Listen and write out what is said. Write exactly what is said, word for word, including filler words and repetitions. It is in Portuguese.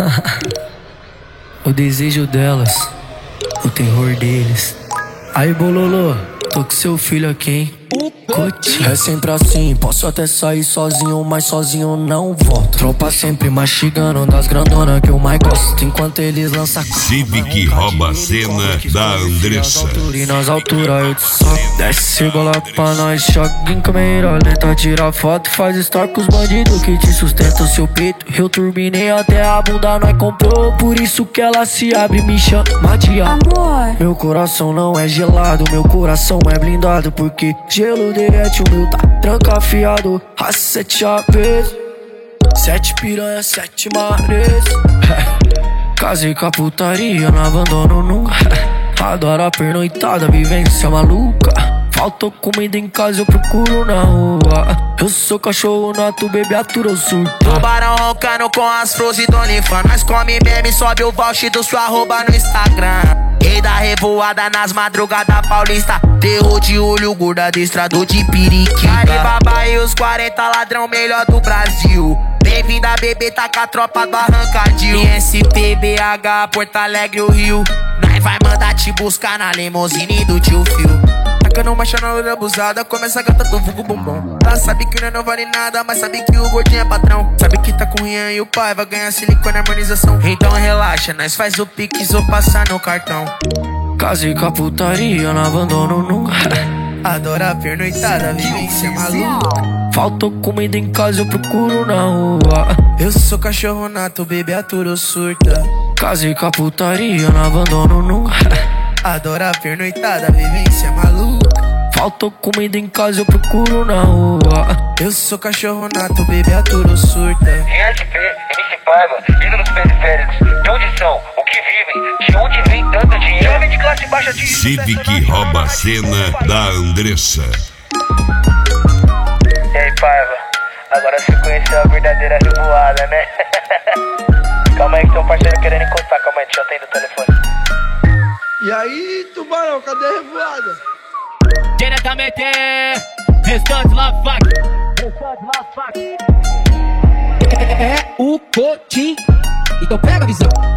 O desejo delas, o terror deles. Aí, Bololô, tô com seu filho aqui, hein? É sempre assim, posso até sair sozinho, mas sozinho não volto. Tropa sempre mastigando das grandonas que eu mais gosto. Enquanto eles lançam Civic rouba a cena da Andressa. E nas alturas eu te soco. Desce bola pra nós, choque em câmera lenta. Tira foto, faz story com os bandidos que te sustentam seu peito. Eu turbinei até a bunda, nós comprou. Por isso que ela se abre e me chama de amor. Meu coração não é gelado, meu coração é blindado. Porque gelo derrete, o meu tá trancafiado. A sete chaves, sete piranha, sete mares. Casei com a putaria, não abandono nunca. Adoro a pernoitada, vivência maluca. Faltou comida em casa, eu procuro na rua. Eu sou cachorro nato, bebê atura ou surta. Tubarão roncando com as flores do Onlyfans. Nós come meme, sobe o voucher do sua arroba no Instagram. Rei da revoada nas madrugadas paulista. Terror de olho, gorda destrador de periquita. Alibaba e os quarenta ladrão melhor do Brasil. Bem-vinda, bebê, tá com a tropa do Arrancadil. I S P, B H, Porto Alegre, o Rio. Nós vai mandar te buscar na limousine do tio Phil. Tacando marcha na loira abusada, começa a gata do vulgo bombom. Ela sabe que não vale nada, mas sabe que o gordinho é patrão. Sabe que tá com o Rian e o pai vai ganhar silicone e harmonização. Então relaxa, nós faz o pix ou passar no cartão. Casei com a putaria, não abandono nunca. Adoro a pernoitada, vivência maluca. Faltou comida em casa, eu procuro na rua. Eu sou cachorro nato, bebê atura ou surta. Casei com a putaria, não abandono nunca. Adoro a pernoitada, vivência maluca. Faltou comida em casa, eu procuro na rua. Eu sou cachorro nato, bebê atura ou surta. R S P, M C Paiva, indo nos periféricos. De onde são? O que vivem? De onde vem tanto dinheiro? Jovem de classe baixa de... Civic rouba a cena da Andressa. E aí, Paiva? Agora você conheceu a verdadeira revoada, né? Calma aí que tem um parceiro querendo encostar. Calma aí, deixa eu atender o telefone. E aí, Tubarão, cadê a revoada? Diretamente, restante lá, fac. Restante lá, fac. É o Cotim. Então pega a visão.